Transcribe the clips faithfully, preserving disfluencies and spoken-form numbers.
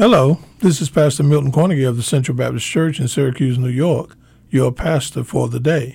Hello, this is Pastor Milton Cornegie of the Central Baptist Church in Syracuse, New York, your pastor for the day.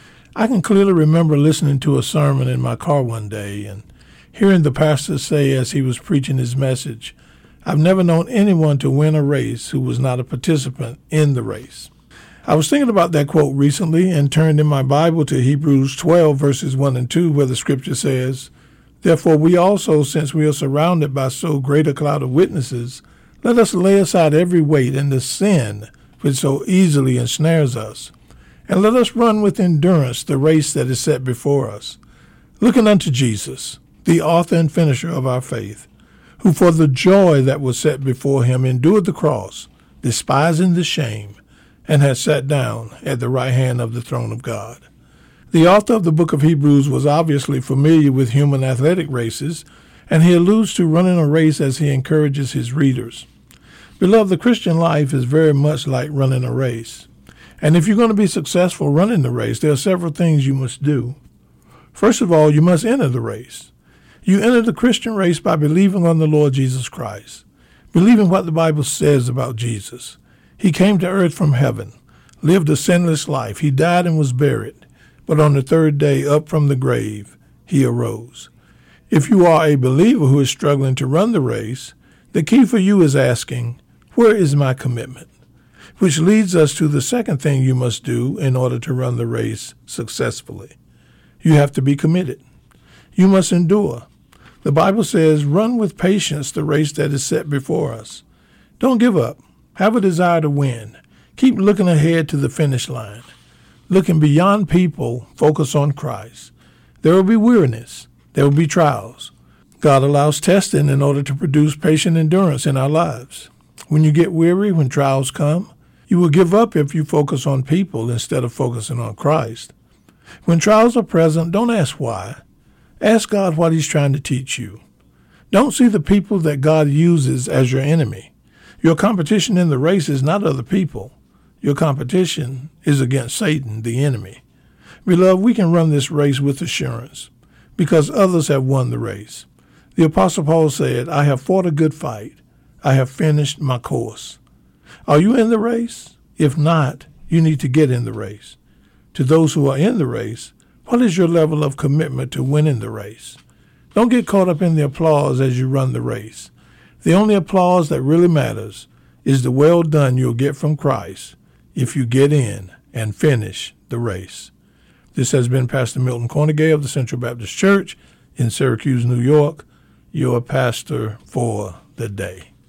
I can clearly remember listening to a sermon in my car one day and hearing the pastor say as he was preaching his message, "I've never known anyone to win a race who was not a participant in the race." I was thinking about that quote recently and turned in my Bible to Hebrews twelve, verses one and two, where the scripture says, "Therefore we also, since we are surrounded by so great a cloud of witnesses, let us lay aside every weight and the sin which so easily ensnares us, and let us run with endurance the race that is set before us, looking unto Jesus, the author and finisher of our faith, who for the joy that was set before him endured the cross, despising the shame, and has sat down at the right hand of the throne of God." The author of the book of Hebrews was obviously familiar with human athletic races, and he alludes to running a race as he encourages his readers. Beloved, the Christian life is very much like running a race. And if you're going to be successful running the race, there are several things you must do. First of all, you must enter the race. You enter the Christian race by believing on the Lord Jesus Christ, believing what the Bible says about Jesus. He came to earth from heaven, lived a sinless life. He died and was buried, but on the third day, up from the grave, he arose. If you are a believer who is struggling to run the race, the key for you is asking, where is my commitment? Which leads us to the second thing you must do in order to run the race successfully. You have to be committed. You must endure. The Bible says, run with patience the race that is set before us. Don't give up. Have a desire to win. Keep looking ahead to the finish line. Looking beyond people, focus on Christ. There will be weariness. There will be trials. God allows testing in order to produce patient endurance in our lives. When you get weary, when trials come, you will give up if you focus on people instead of focusing on Christ. When trials are present, don't ask why. Ask God what he's trying to teach you. Don't see the people that God uses as your enemy. Your competition in the race is not other people. Your competition is against Satan, the enemy. Beloved, we can run this race with assurance because others have won the race. The Apostle Paul said, "I have fought a good fight. I have finished my course." Are you in the race? If not, you need to get in the race. To those who are in the race, what is your level of commitment to winning the race? Don't get caught up in the applause as you run the race. The only applause that really matters is the well done you'll get from Christ if you get in and finish the race. This has been Pastor Milton Cornegie of the Central Baptist Church in Syracuse, New York, your pastor for the day.